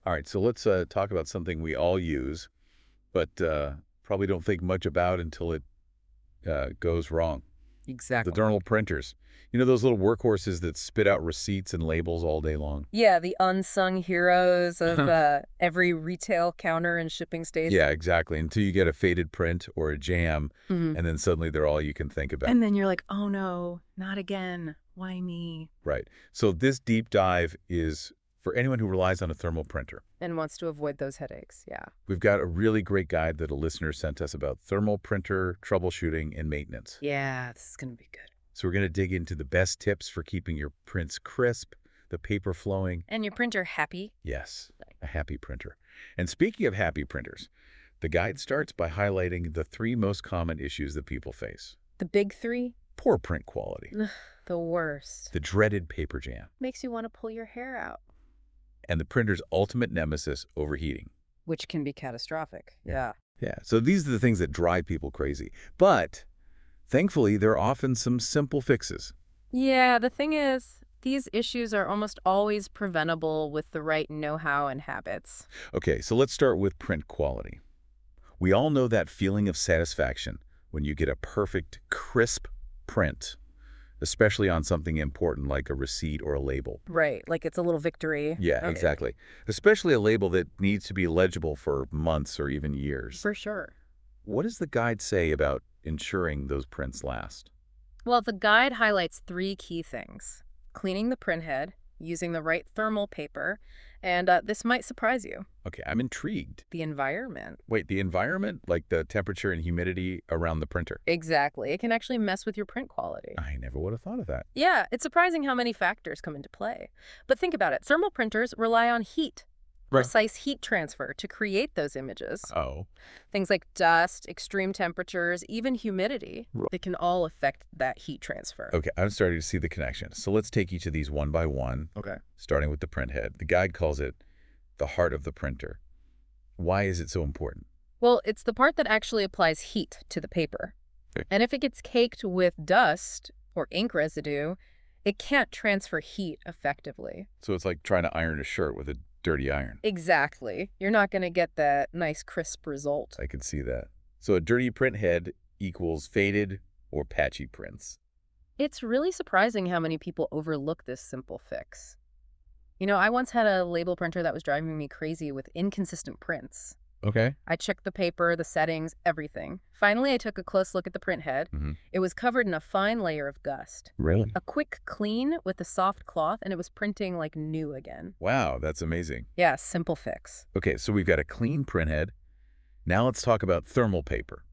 All right, so let's talk about something we all use, but probably don't think much about until it goes wrong. The Exactly. journal printers. You know those little workhorses that spit out receipts and labels all day long? Yeah, the unsung heroes of every retail counter and shipping Yeah, station. exactly. Until you get a faded print or a jam, hmm and then suddenly they're all you can think about. And then you're like, oh no, not again. Why me? Right. So this deep dive is for anyone who relies on a thermal printer. And wants to avoid those headaches. Yeah. We've got a really great guide that a listener sent us about thermal printer troubleshooting and maintenance. Yeah, this is going to be good. So we're going to dig into the best tips for keeping your prints crisp, the paper flowing. And your printer happy? Yes, a happy printer. And speaking of happy printers, the guide starts by highlighting the three most common issues that people face. The big three? Poor print quality, Ugh, the worst. the dreaded paper jam, Makes you want to pull your hair out. and the printer's ultimate nemesis, overheating. Which can be catastrophic. Yeah. Yeah, so these are the things that drive people crazy. But thankfully, there are often some simple fixes. Yeah, the thing is, these issues are almost always preventable with the right know-how and habits. Okay, so let's start with print quality. We all know that feeling of satisfaction when you get a perfect, crisp print, especially on something important like a receipt or a label. Right, like it's a little victory. Yeah, Okay. exactly. Especially a label that needs to be legible for months or even years. For sure. What does the guide say about ensuring those prints last? Well, the guide highlights three key things. Cleaning the printhead, using the right thermal paper, and this might surprise you, Okay, I'm intrigued. the environment. Wait, the environment, like the temperature and humidity around the printer? Exactly. It can actually mess with your print quality. I never would have thought of that. Yeah, it's surprising how many factors come into play. But think about it. Thermal printers rely on heat, Right. precise heat transfer to create those images. Oh. Things like dust, extreme temperatures, even humidity, Right. they can all affect that heat transfer. Okay, I'm starting to see the connection. So let's take each of these one by one, Okay. starting with the print head. The guide calls it the heart of the printer. Why is it so important? Well, it's the part that actually applies heat to the paper. Okay. And if it gets caked with dust or ink residue, it can't transfer heat effectively. So it's like trying to iron a shirt with a dirty iron. Exactly. You're not going to get that nice crisp result. I could see that. So a dirty print head equals faded or patchy prints. It's really surprising how many people overlook this simple fix. You know, I once had a label printer that was driving me crazy with inconsistent prints. Okay. I checked the paper, the settings, everything. Finally, I took a close look at the print head. Mm-hmm. It was covered in a fine layer of dust. Really? A quick clean with a soft cloth, and it was printing like new again. Wow, that's amazing. Yeah, simple fix. Okay, so we've got a clean print head. Now let's talk about thermal paper.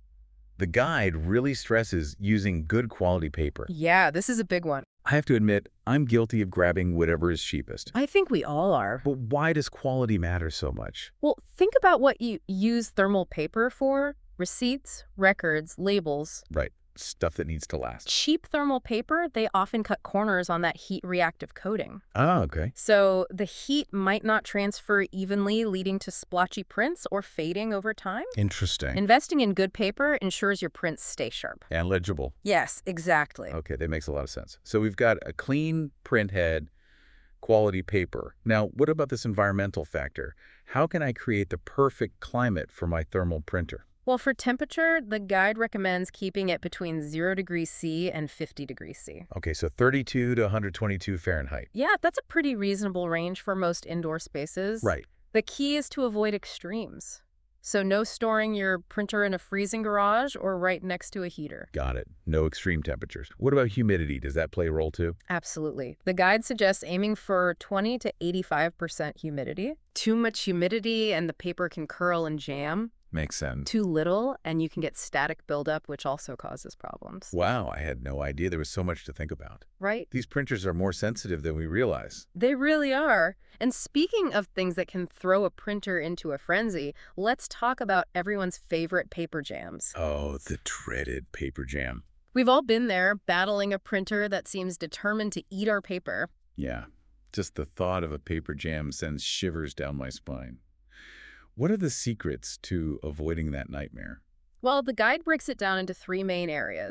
The guide really stresses using good quality paper. Yeah, this is a big one. I have to admit, I'm guilty of grabbing whatever is cheapest. I think we all are. But why does quality matter so much? Well, think about what you use thermal paper for. Receipts, records, labels. Right, stuff that needs to last. Cheap thermal paper, they often cut corners on that heat-reactive coating. Oh, okay. So the heat might not transfer evenly, leading to splotchy prints or fading over time. Interesting. Investing in good paper ensures your prints stay sharp. And legible. Yes, exactly. Okay, that makes a lot of sense. So we've got a clean print head, quality paper. Now, what about this environmental factor? How can I create the perfect climate for my thermal printer? Well, for temperature, the guide recommends keeping it between 0 degrees C and 50 degrees C. Okay, so 32 to 122 Fahrenheit. Yeah, that's a pretty reasonable range for most indoor spaces. Right. The key is to avoid extremes. So no storing your printer in a freezing garage or right next to a heater. Got it. No extreme temperatures. What about humidity? Does that play a role too? Absolutely. The guide suggests aiming for 20 to 85% humidity. Too much humidity and the paper can curl and jam. Makes sense. Too little and you can get static buildup, which also causes problems. Wow, I had no idea there was so much to think about. Right? These printers are more sensitive than we realize. They really are. And speaking of things that can throw a printer into a frenzy, let's talk about everyone's favorite paper jams. Oh, the dreaded paper jam. We've all been there, battling a printer that seems determined to eat our paper. Yeah, just the thought of a paper jam sends shivers down my spine. What are the secrets to avoiding that nightmare? Well, the guide breaks it down into three main areas.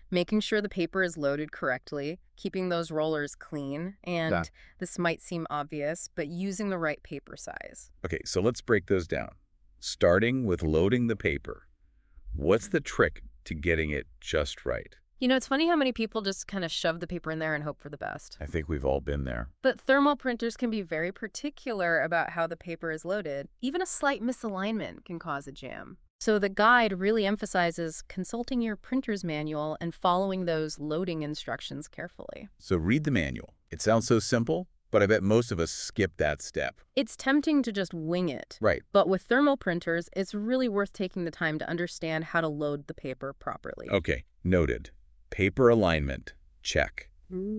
Making sure the paper is loaded correctly, keeping those rollers clean, and this might seem obvious, but using the right paper size. Okay, so let's break those down. Starting with loading the paper. What's the trick to getting it just right? You know, it's funny how many people just kind of shove the paper in there and hope for the best. I think we've all been there. But thermal printers can be very particular about how the paper is loaded. Even a slight misalignment can cause a jam. So the guide really emphasizes consulting your printer's manual and following those loading instructions carefully. So read the manual. It sounds so simple, but I bet most of us skip that step. It's tempting to just wing it. Right. But with thermal printers, it's really worth taking the time to understand how to load the paper properly. Okay, noted. Paper alignment, check.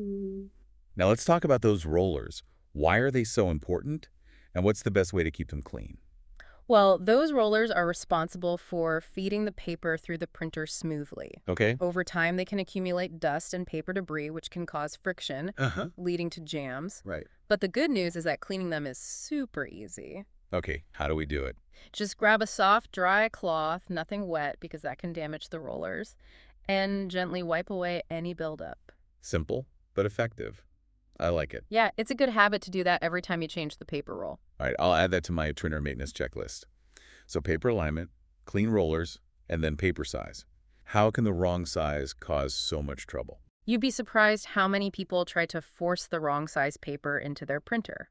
Now let's talk about those rollers. Why are they so important? And what's the best way to keep them clean? Well, those rollers are responsible for feeding the paper through the printer smoothly. Okay. Over time, they can accumulate dust and paper debris, which can cause friction, leading to jams. Right. But the good news is that cleaning them is super easy. Okay, how do we do it? Just grab a soft, dry cloth, nothing wet because that can damage the rollers, and gently wipe away any buildup. Simple, but effective. I like it. Yeah, it's a good habit to do that every time you change the paper roll. All right, I'll add that to my printer maintenance checklist. So paper alignment, clean rollers, and then paper size. How can the wrong size cause so much trouble? You'd be surprised how many people try to force the wrong size paper into their printer.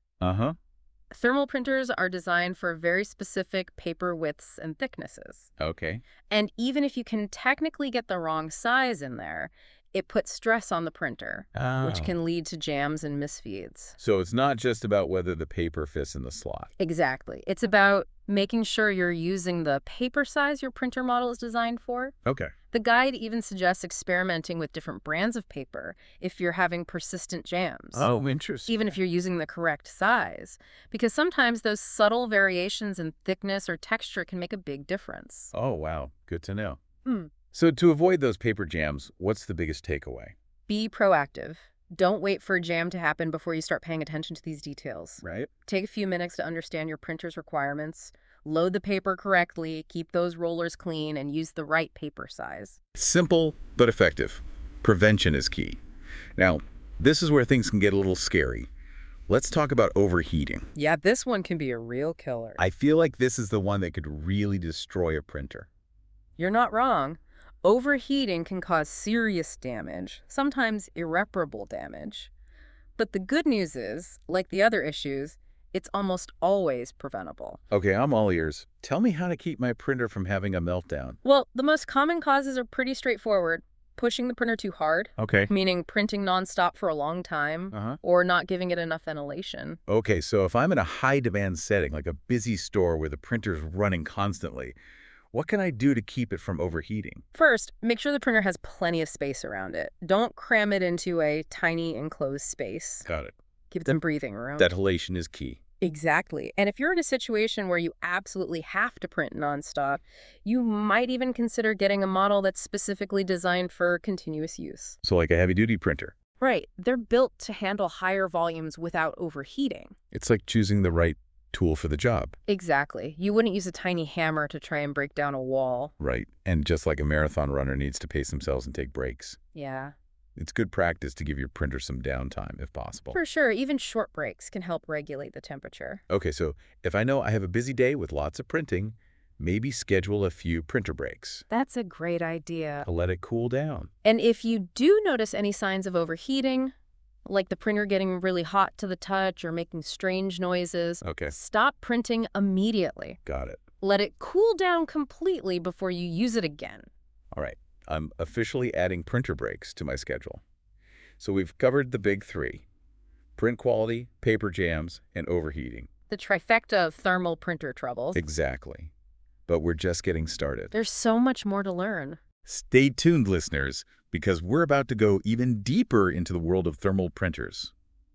Thermal printers are designed for very specific paper widths and thicknesses. Okay. And even if you can technically get the wrong size in there, it puts stress on the printer, which can lead to jams and misfeeds. So it's not just about whether the paper fits in the slot. Exactly. It's about making sure you're using the paper size your printer model is designed for. Okay. The guide even suggests experimenting with different brands of paper if you're having persistent jams. Oh, interesting. Even if you're using the correct size, because sometimes those subtle variations in thickness or texture can make a big difference. Oh, wow. Good to know. So to avoid those paper jams, what's the biggest takeaway? Be proactive. Don't wait for a jam to happen before you start paying attention to these details. Right. Take a few minutes to understand your printer's requirements, load the paper correctly, keep those rollers clean, and use the right paper size. Simple, but effective. Prevention is key. Now, this is where things can get a little scary. Let's talk about overheating. Yeah, this one can be a real killer. I feel like this is the one that could really destroy a printer. You're not wrong. Overheating can cause serious damage, sometimes irreparable damage. But the good news is, like the other issues, it's almost always preventable. Okay, I'm all ears. Tell me how to keep my printer from having a meltdown. Well, the most common causes are pretty straightforward. Pushing the printer too hard, Okay. meaning printing nonstop for a long time, or not giving it enough ventilation. Okay, so if I'm in a high-demand setting, like a busy store where the printer's running constantly, what can I do to keep it from overheating? First, make sure the printer has plenty of space around it. Don't cram it into a tiny enclosed space. Got it. Give it some breathing room. Ventilation is key. Exactly. And if you're in a situation where you absolutely have to print nonstop, you might even consider getting a model that's specifically designed for continuous use. So like a heavy-duty printer. Right. They're built to handle higher volumes without overheating. It's like choosing the right tool for the job. Exactly. You wouldn't use a tiny hammer to try and break down a wall. Right. And just like a marathon runner needs to pace themselves and take breaks. Yeah. It's good practice to give your printer some downtime if possible. For sure. Even short breaks can help regulate the temperature. Okay, so if I know I have a busy day with lots of printing, maybe schedule a few printer breaks That's a great idea. to let it cool down. And if you do notice any signs of overheating, like the printer getting really hot to the touch or making strange noises, Okay, stop printing immediately. got it. Let it cool down completely before you use it again. All right, I'm officially adding printer breaks to my schedule. So we've covered the big three: print quality, paper jams, and overheating. The trifecta of thermal printer troubles. Exactly. But we're just getting started. There's so much more to learn. Stay tuned, listeners, because we're about to go even deeper into the world of thermal printers.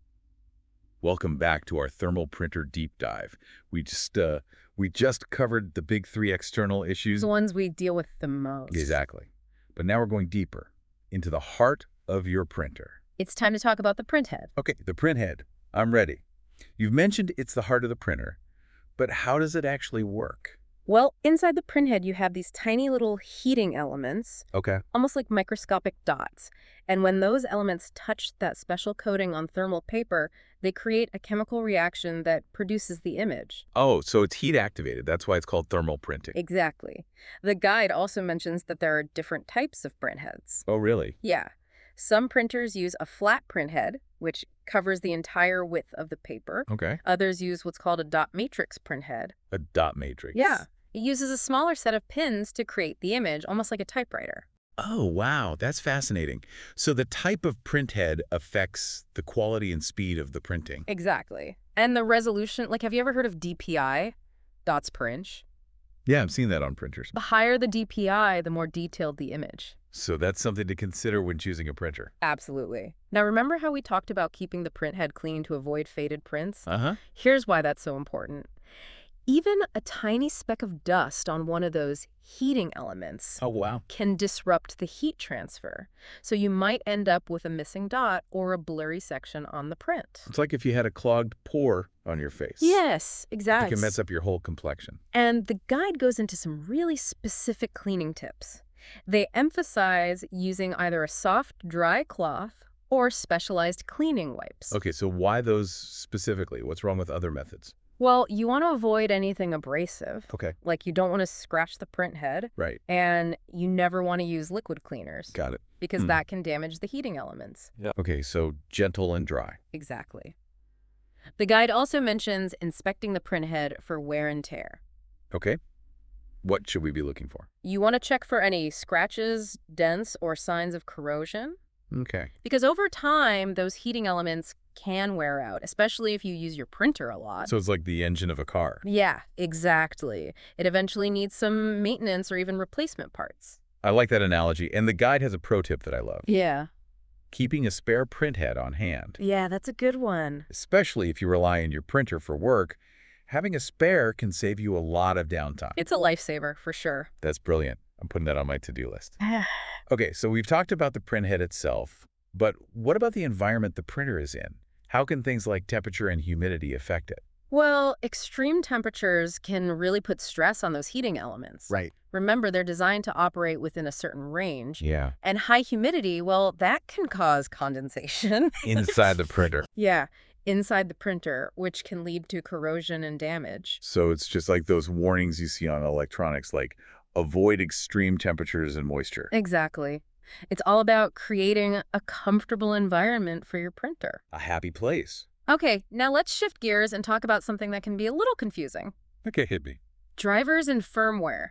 Welcome back to our thermal printer deep dive. We just covered the big three external issues. The ones we deal with the most. Exactly. But now we're going deeper into the heart of your printer. It's time to talk about the print head. Okay, the print head. I'm ready. You've mentioned it's the heart of the printer, but how does it actually work? Well, inside the printhead, you have these tiny little heating elements, Okay. almost like microscopic dots. And when those elements touch that special coating on thermal paper, they create a chemical reaction that produces the image. Oh, so it's heat activated. That's why it's called thermal printing. Exactly. The guide also mentions that there are different types of printheads. Oh, really? Yeah. Some printers use a flat printhead, which covers the entire width of the paper. Okay. Others use what's called a dot matrix printhead. A dot matrix. Yeah. It uses a smaller set of pins to create the image, almost like a typewriter. Oh, wow. That's fascinating. So the type of printhead affects the quality and speed of the printing. Exactly. And the resolution, like, have you ever heard of DPI? Dots per inch? Yeah, I've seen that on printers. The higher the DPI, the more detailed the image. So that's something to consider when choosing a printer. Absolutely. Now, remember how we talked about keeping the printhead clean to avoid faded prints? Uh-huh. Here's why that's so important. Even a tiny speck of dust on one of those heating elements Oh, wow. can disrupt the heat transfer. So you might end up with a missing dot or a blurry section on the print. It's like if you had a clogged pore on your face. Yes, It exactly. can mess up your whole complexion. And the guide goes into some really specific cleaning tips. They emphasize using either a soft, dry cloth or specialized cleaning wipes. Okay, so why those specifically? What's wrong with other methods? Well, you want to avoid anything abrasive. Okay. Like you don't want to scratch the print head, Right. and you never want to use liquid cleaners Got it. because that can damage the heating elements. Yeah. Okay, so gentle and dry. Exactly. The guide also mentions inspecting the print head for wear and tear. Okay. What should we be looking for? You want to check for any scratches, dents, or signs of corrosion, Okay. because over time, those heating elements can wear out, especially if you use your printer a lot. So it's like the engine of a car. Yeah, exactly. It eventually needs some maintenance or even replacement parts. I like that analogy, and the guide has a pro tip that I love. Yeah. Keeping a spare printhead on hand. Yeah, that's a good one. Especially if you rely on your printer for work, having a spare can save you a lot of downtime. It's a lifesaver, for sure. That's brilliant. I'm putting that on my to-do list. Okay, so we've talked about the printhead itself, but what about the environment the printer is in? How can things like temperature and humidity affect it? Well, extreme temperatures can really put stress on those heating elements. Right. Remember, they're designed to operate within a certain range. Yeah. And high humidity, well, that can cause condensation. Inside the printer. Yeah, inside the printer, which can lead to corrosion and damage. So it's just like those warnings you see on electronics, like avoid extreme temperatures and moisture. Exactly. It's all about creating a comfortable environment for your printer. A happy place. Okay, now let's shift gears and talk about something that can be a little confusing. Okay, hit me. Drivers and firmware.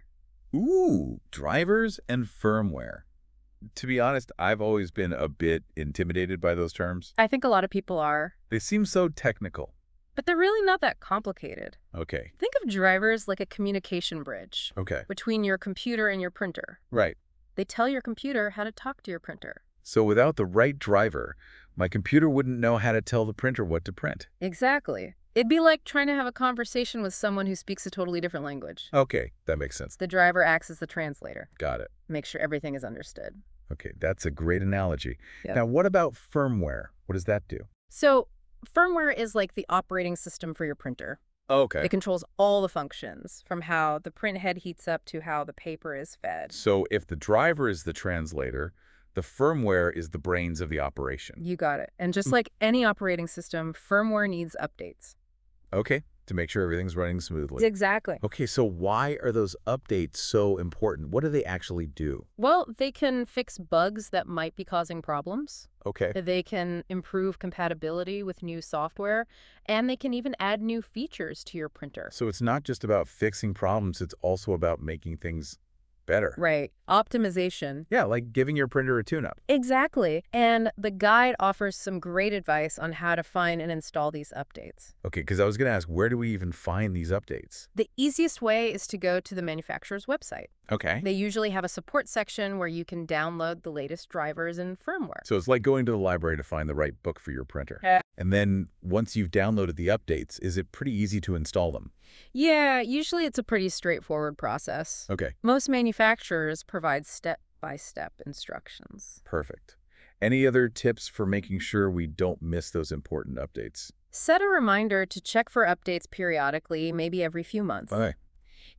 Ooh, drivers and firmware. To be honest, I've always been a bit intimidated by those terms. I think a lot of people are, They seem so technical. but they're really not that complicated. Okay. Think of drivers like a communication bridge Okay. between your computer and your printer. Right. They tell your computer how to talk to your printer. So without the right driver, my computer wouldn't know how to tell the printer what to print. Exactly. It'd be like trying to have a conversation with someone who speaks a totally different language. Okay, that makes sense. The driver acts as the translator, Got it. make sure everything is understood. Okay, that's a great analogy. Yep. Now, what about firmware? What does that do? So firmware is like the operating system for your printer. Okay. It controls all the functions, from how the print head heats up to how the paper is fed. So if the driver is the translator, the firmware is the brains of the operation. You got it. And just like any operating system, firmware needs updates. Okay, to make sure everything's running smoothly. Exactly. Okay, so why are those updates so important? What do they actually do? Well, they can fix bugs that might be causing problems. Okay. They can improve compatibility with new software, and they can even add new features to your printer. So it's not just about fixing problems, it's also about making things better. Right. Optimization. Yeah, like giving your printer a tune-up. Exactly. And the guide offers some great advice on how to find and install these updates. Okay, because I was going to ask, where do we even find these updates? The easiest way is to go to the manufacturer's website. Okay. They usually have a support section where you can download the latest drivers and firmware. So it's like going to the library to find the right book for your printer. Yeah. And then once you've downloaded the updates, is it pretty easy to install them? Yeah, usually it's a pretty straightforward process. Okay, Most manufacturers provide step-by-step instructions. perfect. Any other tips for making sure we don't miss those important updates? Set a reminder to check for updates periodically, maybe every few months. Okay.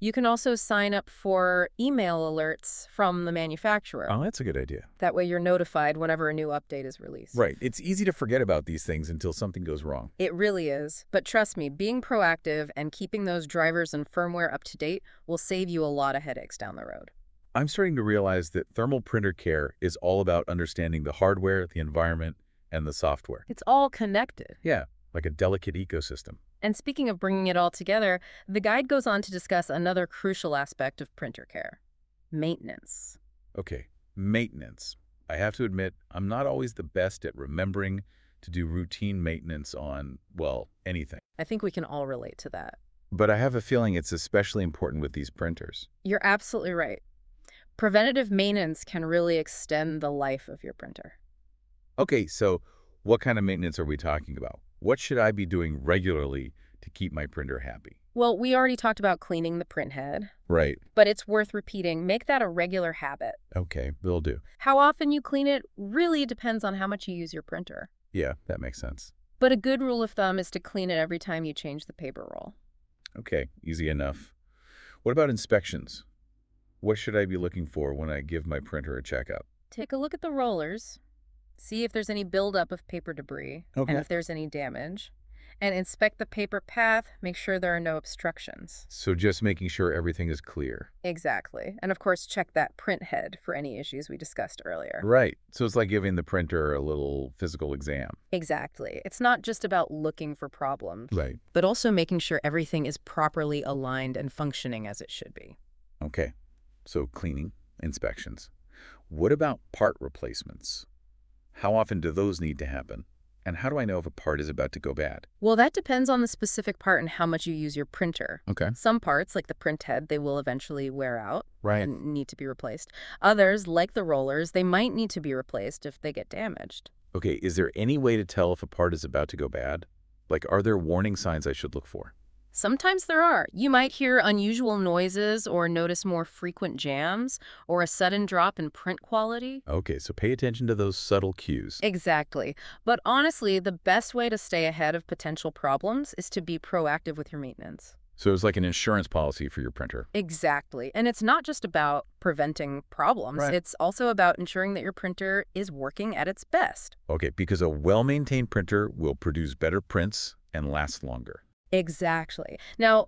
You can also sign up for email alerts from the manufacturer. Oh, that's a good idea. That way you're notified whenever a new update is released. Right. It's easy to forget about these things until something goes wrong. It really is. But trust me, being proactive and keeping those drivers and firmware up to date will save you a lot of headaches down the road. I'm starting to realize that thermal printer care is all about understanding the hardware, the environment, and the software. It's all connected. Yeah, like a delicate ecosystem. And speaking of bringing it all together, the guide goes on to discuss another crucial aspect of printer care: maintenance. Okay, maintenance. I have to admit, I'm not always the best at remembering to do routine maintenance on, well, anything. I think we can all relate to that. But I have a feeling it's especially important with these printers. You're absolutely right. Preventative maintenance can really extend the life of your printer. Okay, so what kind of maintenance are we talking about? What should I be doing regularly to keep my printer happy? Well, we already talked about cleaning the print head, Right. but it's worth repeating. Make that a regular habit. Okay, will do. How often you clean it really depends on how much you use your printer. Yeah, that makes sense. But a good rule of thumb is to clean it every time you change the paper roll. Okay, easy enough. What about inspections? What should I be looking for when I give my printer a checkup? Take a look at the rollers, see if there's any buildup of paper debris, Okay. and if there's any damage. And inspect the paper path, make sure there are no obstructions. So just making sure everything is clear. Exactly. And of course, check that print head for any issues we discussed earlier. Right. So it's like giving the printer a little physical exam. Exactly. It's not just about looking for problems, Right. but also making sure everything is properly aligned and functioning as it should be. Okay. So cleaning, inspections. What about part replacements? How often do those need to happen? And how do I know if a part is about to go bad? Well, that depends on the specific part and how much you use your printer. Okay. Some parts, like the print head, they will eventually wear out Right. and need to be replaced. Others, like the rollers, they might need to be replaced if they get damaged. Okay, is there any way to tell if a part is about to go bad? Like, are there warning signs I should look for? Sometimes there are. You might hear unusual noises or notice more frequent jams or a sudden drop in print quality. Okay, so pay attention to those subtle cues. Exactly. But honestly, the best way to stay ahead of potential problems is to be proactive with your maintenance. So it's like an insurance policy for your printer. Exactly. And it's not just about preventing problems. Right. It's also about ensuring that your printer is working at its best. Okay, because a well-maintained printer will produce better prints and last longer. Exactly. Now,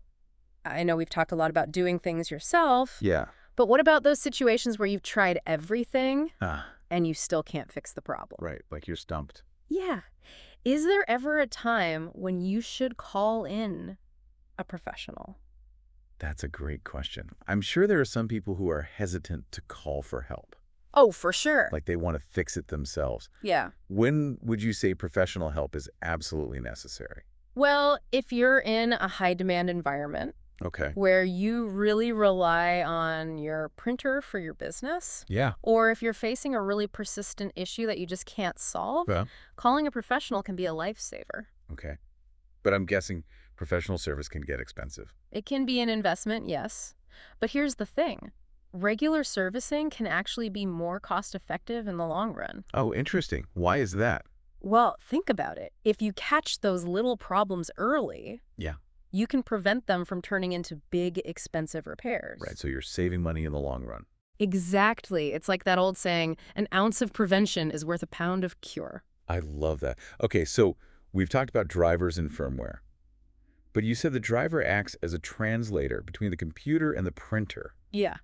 I know we've talked a lot about doing things yourself, Yeah. but what about those situations where you've tried everything Ah, and you still can't fix the problem? right, like you're stumped. Yeah. Is there ever a time when you should call in a professional? That's a great question. I'm sure there are some people who are hesitant to call for help, Oh, for sure. like they want to fix it themselves. Yeah. When would you say professional help is absolutely necessary? Well, if you're in a high-demand environment Okay. where you really rely on your printer for your business, Yeah. or if you're facing a really persistent issue that you just can't solve, Yeah. calling a professional can be a lifesaver. Okay. But I'm guessing professional service can get expensive. It can be an investment, yes. But here's the thing. Regular servicing can actually be more cost-effective in the long run. Oh, interesting. Why is that? Well, think about it. If you catch those little problems early, Yeah. you can prevent them from turning into big, expensive repairs. Right, so you're saving money in the long run. Exactly. It's like that old saying, an ounce of prevention is worth a pound of cure. I love that. Okay, so we've talked about drivers and firmware. But you said the driver acts as a translator between the computer and the printer. Yeah.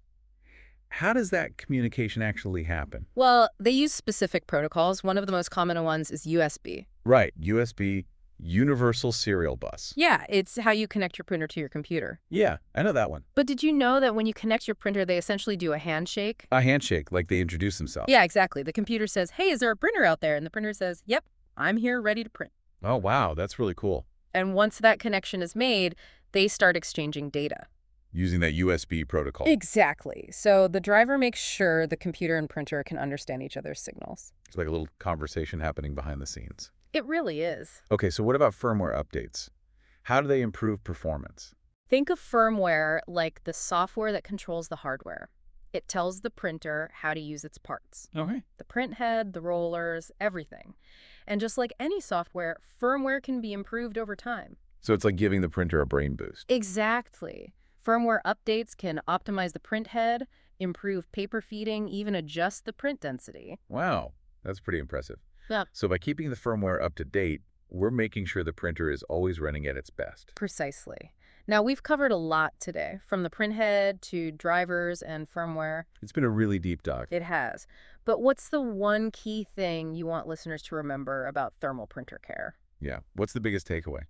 How does that communication actually happen? Well, they use specific protocols. One of the most common ones is USB. Right, USB, Universal Serial Bus. Yeah, it's how you connect your printer to your computer. Yeah, I know that one. But did you know that when you connect your printer, they essentially do a handshake? A handshake, like they introduce themselves. Yeah, exactly. The computer says, hey, is there a printer out there? And the printer says, yep, I'm here ready to print. Oh, wow, that's really cool. And once that connection is made, they start exchanging data. Using that USB protocol. Exactly. So the driver makes sure the computer and printer can understand each other's signals. It's like a little conversation happening behind the scenes. It really is. Okay, so what about firmware updates? How do they improve performance? Think of firmware like the software that controls the hardware. It tells the printer how to use its parts. Okay. The print head, the rollers, everything. And just like any software, firmware can be improved over time. So it's like giving the printer a brain boost. Exactly. Firmware updates can optimize the print head, improve paper feeding, even adjust the print density. Wow, that's pretty impressive. Yeah, So by keeping the firmware up to date, we're making sure the printer is always running at its best. precisely. Now, we've covered a lot today, from the print head to drivers and firmware. It's been a really deep dive. It has. But what's the one key thing you want listeners to remember about thermal printer care? Yeah. What's the biggest takeaway?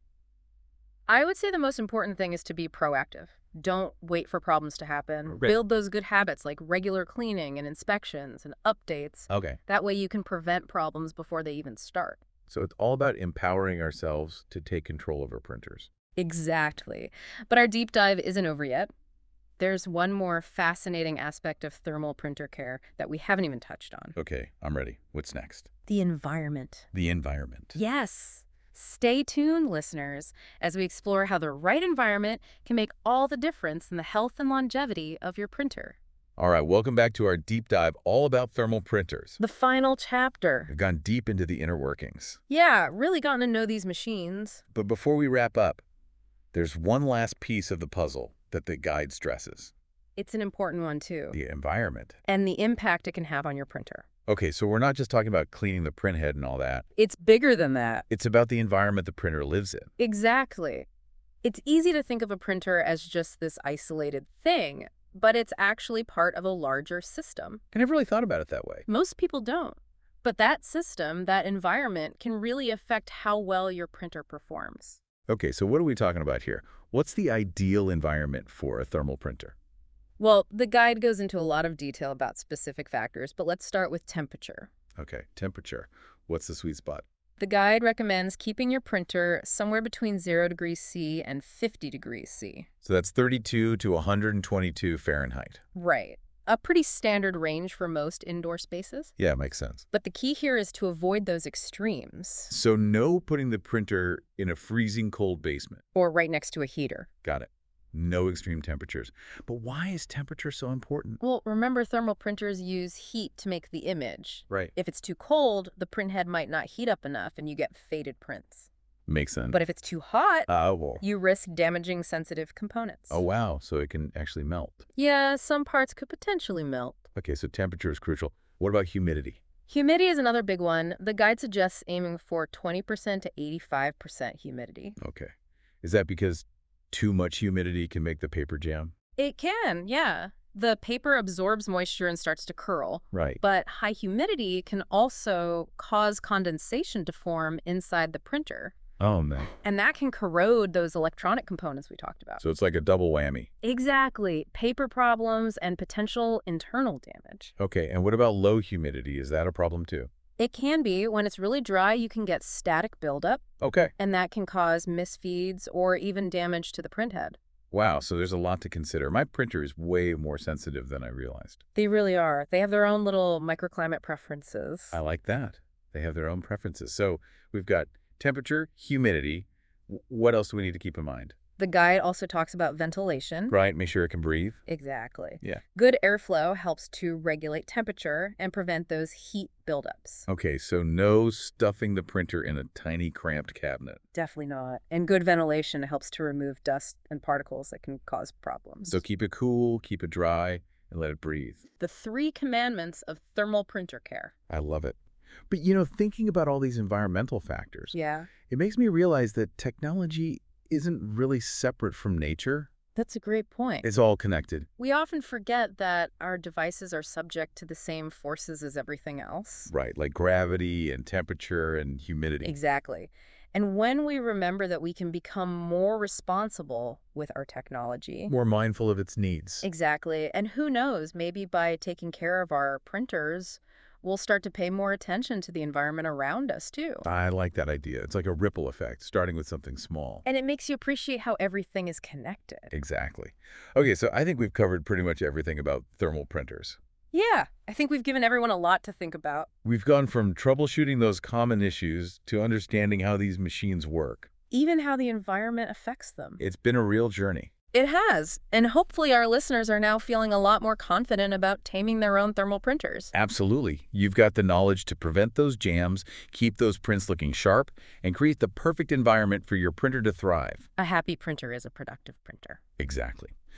I would say the most important thing is to be proactive. Don't wait for problems to happen. Right. Build those good habits like regular cleaning and inspections and updates. Okay. That way you can prevent problems before they even start. So it's all about empowering ourselves to take control of our printers. Exactly. But our deep dive isn't over yet. There's one more fascinating aspect of thermal printer care that we haven't even touched on. Okay, I'm ready. What's next? The environment. The environment. Yes. Stay tuned, listeners, as we explore how the right environment can make all the difference in the health and longevity of your printer. All right, welcome back to our deep dive all about thermal printers. The final chapter. We've gone deep into the inner workings. Yeah, really gotten to know these machines. But before we wrap up, there's one last piece of the puzzle that the guide stresses. It's an important one, too. The environment. And the impact it can have on your printer. Okay, so we're not just talking about cleaning the print head and all that. It's bigger than that. It's about the environment the printer lives in. Exactly. It's easy to think of a printer as just this isolated thing, but it's actually part of a larger system. I never really thought about it that way. Most people don't. But that system, that environment, can really affect how well your printer performs. Okay, so what are we talking about here? What's the ideal environment for a thermal printer? Well, the guide goes into a lot of detail about specific factors, but let's start with temperature. Okay, temperature. What's the sweet spot? The guide recommends keeping your printer somewhere between 0 degrees C and 50 degrees C. So that's 32 to 122 Fahrenheit. Right. A pretty standard range for most indoor spaces. Yeah, makes sense. But the key here is to avoid those extremes, So no putting the printer in a freezing cold basement. or right next to a heater. Got it. No extreme temperatures. But why is temperature so important? Well, remember, thermal printers use heat to make the image. Right. If it's too cold, the print head might not heat up enough and you get faded prints. Makes sense. But if it's too hot, well. you risk damaging sensitive components. Oh, wow. So it can actually melt. Yeah, some parts could potentially melt. Okay, so temperature is crucial. What about humidity? Humidity is another big one. The guide suggests aiming for 20% to 85% humidity. Okay. Is that because too much humidity can make the paper jam? It can, yeah. The paper absorbs moisture and starts to curl. Right. But high humidity can also cause condensation to form inside the printer. Oh, man. And that can corrode those electronic components we talked about. So it's like a double whammy. Exactly. Paper problems and potential internal damage. Okay, and what about low humidity? Is that a problem too? It can be. When it's really dry, you can get static buildup, Okay. and that can cause misfeeds or even damage to the print head. Wow, so there's a lot to consider. My printer is way more sensitive than I realized. They really are. They have their own little microclimate preferences. I like that. They have their own preferences. So we've got temperature, humidity. What else do we need to keep in mind? The guide also talks about ventilation. Right, make sure it can breathe. Exactly. Yeah. Good airflow helps to regulate temperature and prevent those heat buildups. Okay, so no stuffing the printer in a tiny cramped cabinet. Definitely not. And good ventilation helps to remove dust and particles that can cause problems. So keep it cool, keep it dry, and let it breathe. The 3 commandments of thermal printer care. I love it. But you know, thinking about all these environmental factors, Yeah. it makes me realize that technology isn't really separate from nature. That's a great point. It's all connected. We often forget that our devices are subject to the same forces as everything else. Right, like gravity and temperature and humidity. Exactly. And when we remember that we can become more responsible with our technology. More mindful of its needs. Exactly. And who knows, maybe by taking care of our printers, we'll start to pay more attention to the environment around us, too. I like that idea. It's like a ripple effect, starting with something small. And it makes you appreciate how everything is connected. Exactly. Okay, so I think we've covered pretty much everything about thermal printers. Yeah, I think we've given everyone a lot to think about. We've gone from troubleshooting those common issues to understanding how these machines work. Even how the environment affects them. It's been a real journey. It has. And hopefully our listeners are now feeling a lot more confident about taming their own thermal printers. Absolutely. You've got the knowledge to prevent those jams, keep those prints looking sharp, and create the perfect environment for your printer to thrive. A happy printer is a productive printer. Exactly.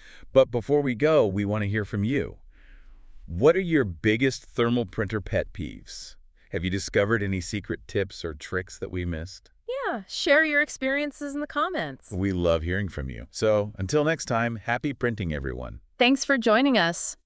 But before we go, we want to hear from you. What are your biggest thermal printer pet peeves? Have you discovered any secret tips or tricks that we missed? Yeah, share your experiences in the comments. We love hearing from you. So until next time, happy printing, everyone. Thanks for joining us.